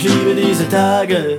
Ich liebe diese Tage.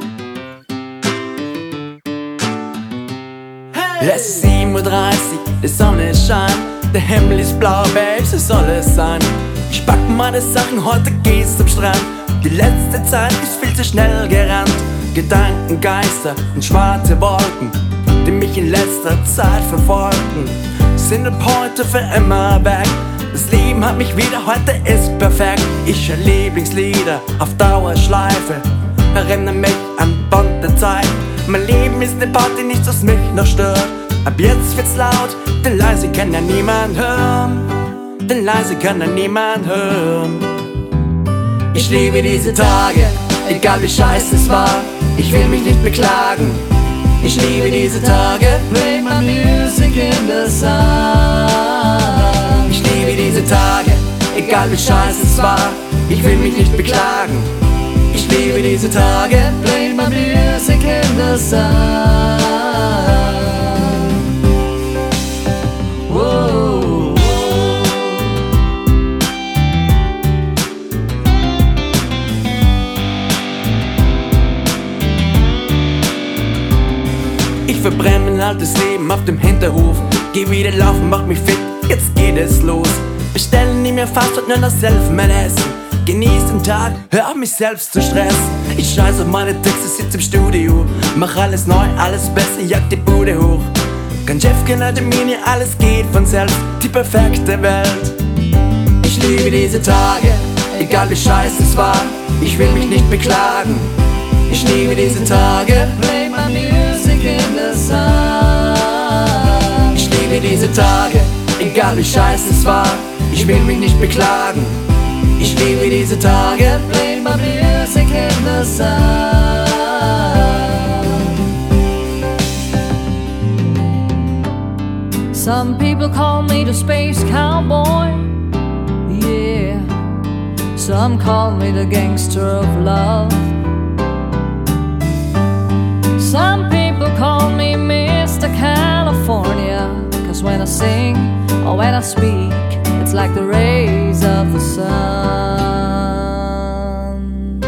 Es ist 7:30 Uhr, die Sonne scheint, der Himmel ist blau, Babe, so soll es sein. Ich pack meine Sachen, heute geht's zum Strand. Die letzte Zeit ist viel zu schnell gerannt. Gedanken, Geister und schwarze Wolken, die mich in letzter Zeit verfolgen, sind ab heute für immer weg. Das Leben hat mich wieder, heute ist perfekt. Ich höre Lieblingslieder auf Dauerschleife, erinnere mich an bunte Zeit. Mein Leben ist ne Party, nichts was mich noch stört. Ab jetzt wird's laut, denn leise kann ja niemand hören. Denn leise kann ja niemand hören. Ich liebe diese Tage, egal wie scheiße es war. Ich will mich nicht beklagen. Ich liebe diese Tage. Play my music in the sun. Ich liebe diese Tage, egal wie scheiße es war. Ich will mich nicht beklagen. Ich liebe diese Tage. Play my music in the sun. Whoa. Ich verbrenne mein altes Leben auf dem Hinterhof. Geh wieder laufen, mach mich fit, jetzt geht es los. Bestelle nie mehr Fast und nur noch Selfmade essen. Genieß den Tag, hör auf mich selbst zu stressen. Ich scheiß auf meine Texte, sitz im Studio. Mach alles neu, alles besser, jag die Bude hoch. Kein Chef, keine Termine, alles geht von selbst. Die perfekte Welt. Ich liebe diese Tage, egal wie scheiße es war. Ich will mich nicht beklagen. Ich liebe diese Tage. Play my music in the sun. Ich liebe diese Tage, egal wie scheiße es war. Ich will mich nicht beklagen. Ich liebe diese Tage. Play my music in the sun. Some people call me the space cowboy. Yeah. Some call me the gangster of love. Some people call me Mr. California, 'cause when I sing or when I speak, it's like the rays of the sun.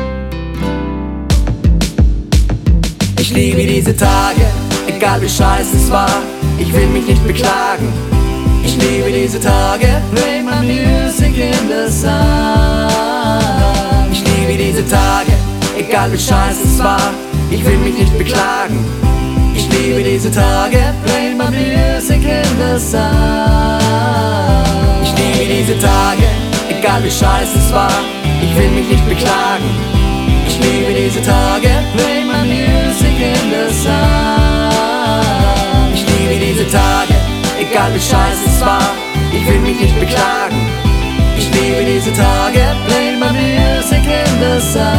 Ich liebe diese Tage, egal wie scheiße es war. Ich will mich nicht beklagen. Ich liebe diese Tage. Play my music in the sun. Ich liebe diese Tage, egal wie scheiße es war. Ich will mich nicht beklagen. Ich liebe diese Tage. Play my music in the sun. Ich liebe diese Tage, egal wie scheiße es war. Ich will mich nicht beklagen. Ich liebe diese Tage. Play my music in the sun. Ich liebe diese Tage, egal wie scheiße es war. Ich will mich nicht beklagen. Ich liebe diese Tage. Play my music in the sun.